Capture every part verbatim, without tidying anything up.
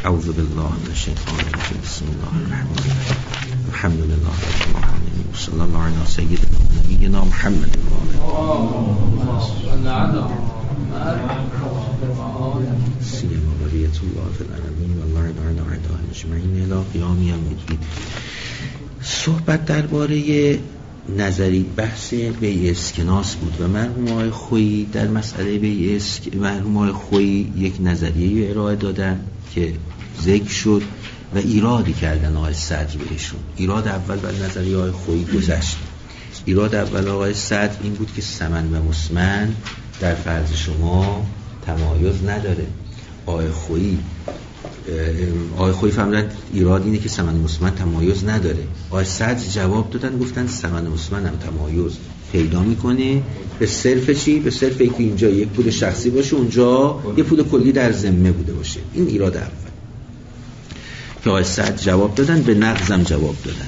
اعوذ بالله من الشیطان الرجیم. بسم الله الرحمن الرحیم. الحمد لله رب العالمین و صلی الله علی سیدنا و نبینا محمد و آله سیما بقیت الله فی العالمین و الله تعالی اعداء اجمعین الی قیام یوم الدین. صحبت درباره نظری بحث بیع اسکناس بود و مرحوم آقای خویی در مسئله بیع اسک مرحوم آقای خویی یک نظریه ارائه دادن که ذکر شد و ایرادی کردن آقای صدر بهشون. ایراد اول بر نظریه آقای خویی گذشت. ایراد اول آقای صدر این بود که ثمن و مسمن در فرض شما تمایز نداره. آقای خویی آقای خویی فهمیدن ایراد اینه که ثمن مسمن تمایز نداره. آقای صدر جواب دادن گفتن ثمن مسمن هم تمایز پیدا میکنه به صرف چی؟ به صرف اینکه اینجا یک پول شخصی باشه اونجا یک پول کلی در ذمه بوده باشه. این ایراد اول که آقای صدر جواب دادن، به نقضم جواب دادن.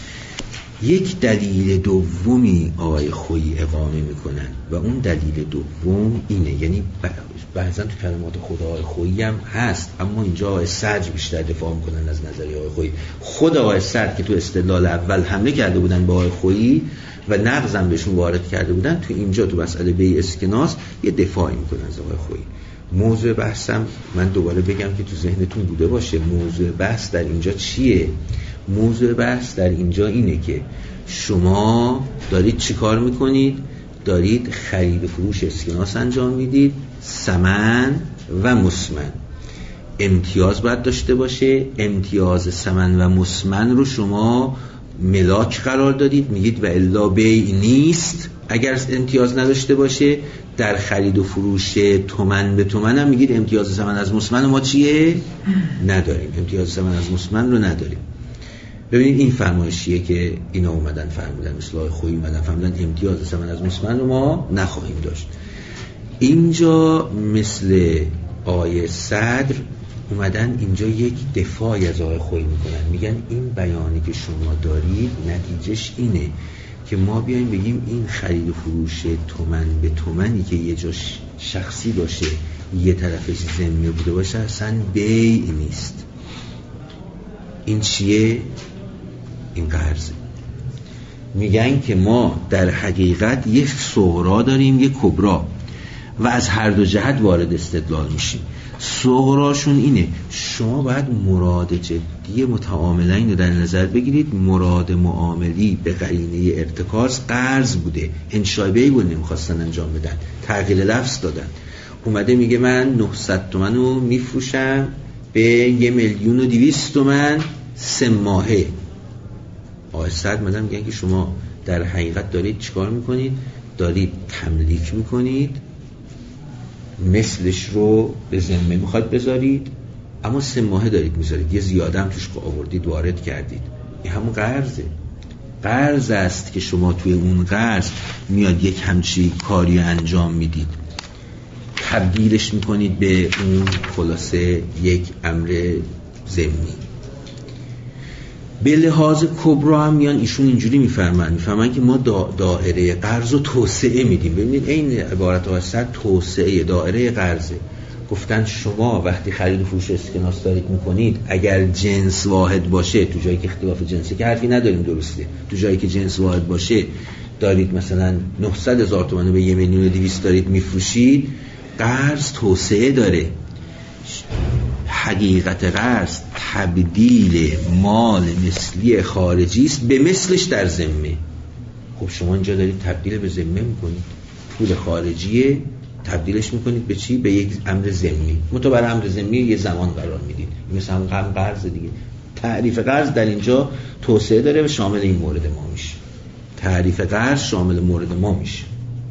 یک دلیل دومی آقای خویی اقامه میکنن و اون دلیل دوم اینه، یعنی بعضا تو کلمات خود آقای خویی هم هست اما اینجا آقای صدر بیشتر دفاع میکنن از نظریه آقای خویی. خود آقای صدر که تو استدلال اول حمله کرده بودن با آقای خویی و نقضم بهشون وارد کرده بودن، تو اینجا تو مسئله بیع اسکناس یه دفاعی میکنن از آقای خویی. موضوع بحثم من دوباره بگم که تو ذهنتون بوده باشه، موضوع بحث در اینجا چیه؟ موضوع بحث در اینجا اینه که شما دارید چی کار میکنید؟ دارید خرید و فروش اسکناس انجام میدید. ثمن و مسمن امتیاز باید داشته باشه. امتیاز ثمن و مسمن رو شما ملاک قرار دادید، میگید و الا بیع نیست اگر امتیاز نداشته باشه. در خرید و فروش تومن به تومن هم میگید امتیاز ثمن از مسمن ما چیه؟ نداریم. امتیاز ثمن از مسمن رو نداریم. ببینید این فرمایشیه که اینا اومدن فرمودن، مثل آقای خویی اومدن فرمودن امتیاز ثمن از مسمن رو ما نخواهیم داشت. اینجا مثل آقای صدر اومدن اینجا یک دفاعی از آقای خویی میکنن، میگن این بیانی که شما دارید نتیجهش اینه که ما بیایم بگیم این خرید و فروش تومن به تومنی که یه جا شخصی باشه یه طرفش ذمه بوده باشه اصلا بیع نیست. این چیه؟ این قرضه. میگن که ما در حقیقت یک صغرا داریم یک کبرا و از هر دو جهت وارد استدلال میشیم. صغراشون اینه شما باید مراد جدی متعاملین رو در نظر بگیرید. مراد معاملی به قرینه ارتکاز قرض بوده، انشاء بیع بود نمیخواستن انجام بدن، تغییر لفظ دادن. اومده میگه من نهصد تومن رو میفروشم به یه میلیون و دویست تومن سه ماهه. آقای صدر مدام میگن که شما در حقیقت دارید چیکار میکنید؟ دارید تملیک میکنید، مثلش رو به ذمه میخواد بذارید اما سه ماهه دارید میذارید، یه زیاده هم توش آوردید وارد کردید. این همون قرضه. قرض است که شما توی اون قرض میاد یک همچی کاری انجام میدید، تبدیلش میکنید به اون خلاصه یک امر ضمنی. به لحاظ کبرا هم میان ایشون اینجوری میفرمن میفرمن که ما دا دائره قرض رو توسعه میدیم. ببینید این عبارت واسه توسعه دائره قرضه. گفتن شما وقتی خرید و فروش اسکناس دارید میکنید اگر جنس واحد باشه، تو جایی که اختلاف جنسی که حرفی نداریم درسته، تو جایی که جنس واحد باشه دارید مثلا نهصد هزار تومان به یه میلیون و دویست دارید میفروشید، قرض توسعه داره. حقیقت قرض تبدیل مال مثلی خارجی است به مثلش در ذمه. خب شما اینجا دارید تبدیل به ذمه میکنید، پول خارجیه تبدیلش میکنید به چی؟ به یک امر ضمنی. متو امر ضمنی یه زمان قرار میدید، مثلا هم قرض دیگه. تعریف قرض در اینجا توسعه داره و شامل این مورد ما میشه. تعریف قرض شامل مورد ما میشه.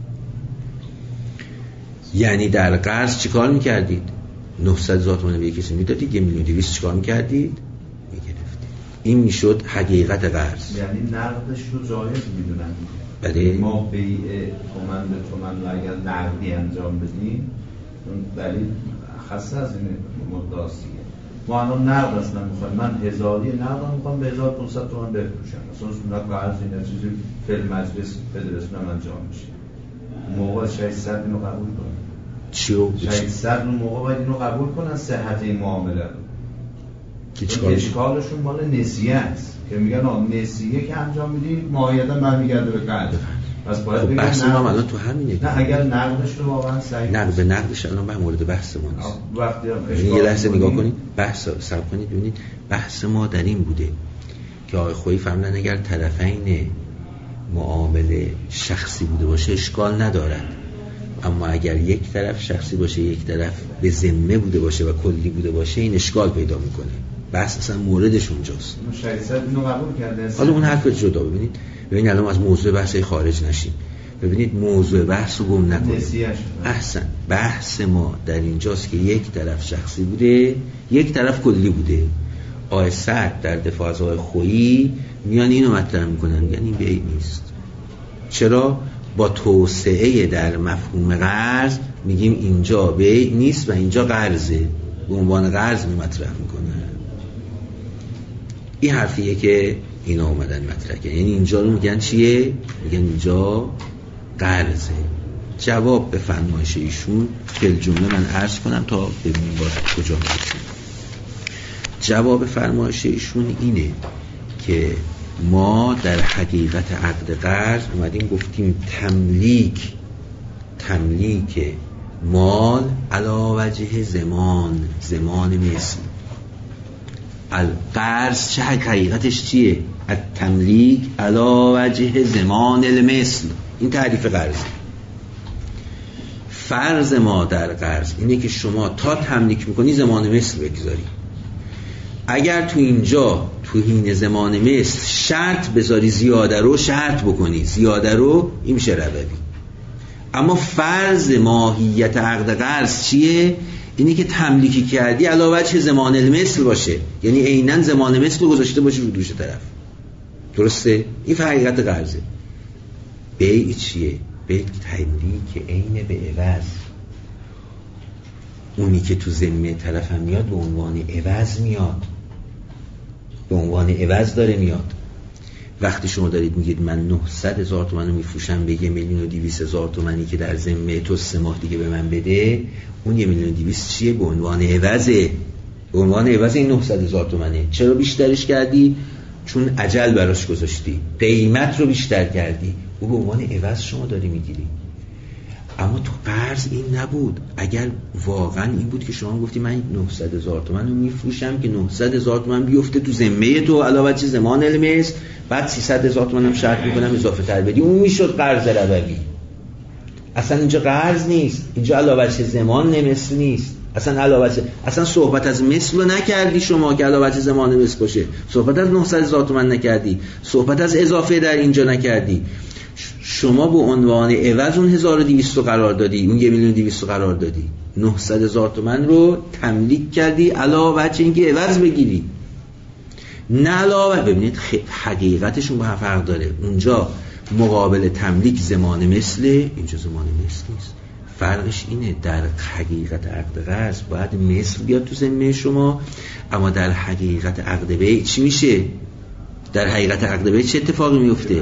یعنی در قرض چیکار میکردید؟ نهصد هزار تومان به یک کسی میدادید، یه میلیون دویست چیکار میکردید؟ میگرفتید. این میشد حقیقت قرض. یعنی نقدش رو جایز میدونن. بله. ما بیع تومن به تومن و اگر نقدی انجام بدیم اون دلیل خاصه از این مدعاستیه. ما الان نقد اصلا میخوایم، من هزاری نقد میخوام به هزار و پانصد تومن بفروشم، اصلا سنت قرض این چیزی فعل مجلس فدراسیون انجام میشه. موقع ششصد اینو قبول کنه. چیو؟ ششصد اون موقع باید اینو قبول کنن صحت این معامله رو. اشکالشون مال نسیه است که میگن آن نسیه که انجام میدید ماهیتا برمیگرده به قرض. پس باید خب بحث ما الان تو همینه. نه اگر نقدش رو واقعا صحیح نقد به نقدش الان به مورد بحث ما نیست. وقتی یه لحظه نگاه کنید بحث صبر کنید ببینید بحث ما در این بوده که آقای خویی فرمودن اگر طرفین معامله شخصی بوده باشه اشکال ندارد، اما اگر یک طرف شخصی باشه یک طرف به ذمه بوده باشه و کلی بوده باشه این اشکال پیدا میکنه. بحث اصلا موردش اونجاست. مشخصات اینو قبول کرده. حالا اون حرف جدا ببینید. ببینید الان از موضوع بحث خارج نشیم. ببینید موضوع بحث رو گم نکنید. احسن. بحث ما در اینجاست که یک طرف شخصی بوده یک طرف کلی بوده. آقای سعد در دفاع از آقای خویی میان اینو مطرح میکنن میگن این بیع نیست. چرا؟ با توسعه در مفهوم قرض میگیم اینجا بیع نیست و اینجا قرضه، به عنوان قرض می مطرح میکنن. این حرفیه که اینا اومدن مطرح کردن، یعنی اینجا رو میگن چیه؟ میگن اینجا قرضه. جواب به فرمایش ایشون فی الجمله من عرض کنم تا ببینیم باید کجا میرسیم. جواب فرمایش ایشون اینه که ما در حقیقت عقد قرض اومدیم گفتیم تملیک تملیک مال علی وجه زمان زمان مثل. القرض چه حقیقتش چیه؟ التملیک علی وجه زمان المثل. این تعریف قرض. فرض ما در قرض اینه که شما تا تملیک میکنی زمان مثل بگذاری. اگر تو اینجا تو حین زمان مثل شرط بذاری زیاده رو شرط بکنی زیاده رو این میشه ربوی. اما فرض ماهیت عقد قرض چیه؟ اینه که تملیکی کردی علاوه چه زمان المثل باشه، یعنی عیناً زمان مثل رو گذاشته باشه رو دوش طرف. درسته؟ این حقیقت قرضه. بیع چیه؟ بیع تملیک عین به عوض. اونی که تو ذمه طرف هم میاد به عنوان عوض میاد، به عنوان عوض داره میاد. وقتی شما دارید میگید من نهصد هزار تومان رو میفروشم به یه میلیون و دویست هزار تومانی که در ذمه تو سه ماه دیگه به من بده، اون یه میلیون و دویست چیه؟ به عنوان عوضه. به عنوان عوض این نهصد هزار تومانه. چرا بیشترش کردی؟ چون اجل براش گذاشتی، قیمت رو بیشتر کردی، او به عنوان عوض شما داری میگیری. اما تو قرض این نبود. اگر واقعا این بود که شما گفتی من نهصد هزار تومان رو میفروشم که نهصد هزار تومان بیفته تو ذمه تو علاوه چه زمان المثل، بعد سیصد هزار تومان هم شرط میکنم اضافه تر بدی، اون میشد قرض ربوی. اصلا اینجا قرض نیست، اینجا علاوه چه زمان المثل نیست. اصلا علاوه چه اصلا صحبت از مثل رو نکردی شما که علاوه چه زمان مثل باشه. صحبت از نهصد هزار تومان نکردی، صحبت از اضافه در اینجا نکردی. شما به عنوان عوض اون هزار و دویست رو قرار دادی، اون یه میلیون و دویست رو قرار دادی، نهصد هزار تومان رو تملیک کردی علاوه بر اینکه عوض بگیری. نه علاوه. ببینید حقیقتشون با هم فرق داره. اونجا مقابل تملیک زمان مثله، اینجا زمان مثل نیست. فرقش اینه در حقیقت عقد قرض باید مثل بیاد تو ذمه شما، اما در حقیقت عقد بیع چی میشه؟ در حقیقت عقد بیع چه اتفاقی میفته؟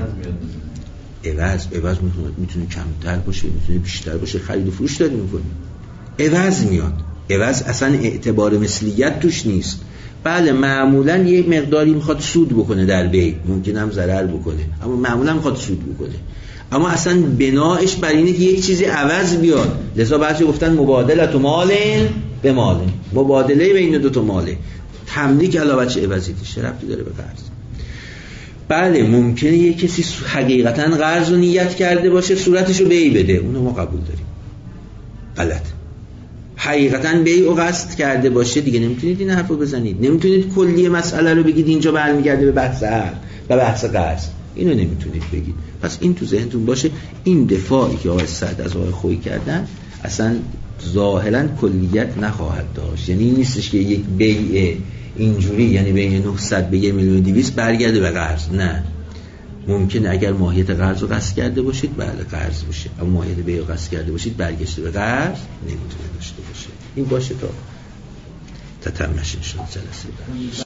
عوض. عوض میتونه کمتر باشه، میتونه بیشتر باشه، خرید و فروش داری میکنی، عوض میاد. عوض اصلا اعتبار مثلیت توش نیست. بله معمولا یه مقداری میخواد سود بکنه در بیع، ممکن هم ضرر بکنه، اما معمولا میخواد سود بکنه. اما اصلا بناش بر اینه که یک چیزی عوض بیاد. لذا بعضی گفتن مبادله تو مال به مال، مبادله بین دو تا ماله. تملیک علاوه چه عوضی چه ربطی داره به قرض؟ بله ممکنه یه کسی حقیقتا قرض رو نیت کرده باشه صورتش رو بیع بده، اونو ما قبول داریم. غلط. حقیقتا بیع رو قصد کرده باشه دیگه نمیتونید این حرف رو بزنید. نمیتونید کلی مسئله رو بگید اینجا برمیگرده به بحث حق و بحث قرض. اینو نمیتونید بگید. پس این تو ذهنتون باشه. این دفاعی که آقای سعد از آقای خویی کردن اصلا ظاهرا کلیت نخواهد داشت. یعنی این نیستش که یک بیع اینجوری یعنی بین نهصد به یک میلیون و دویست برگرده به قرض. نه، ممکنه اگر ماهیت قرض رو قصد کرده باشید بله قرض باشه، اما ماهیت بیع رو قصد کرده باشید برگشته به قرض نمیتونه داشته باشه. این باشه تا تتمش ان شاء الله جلسه بعد.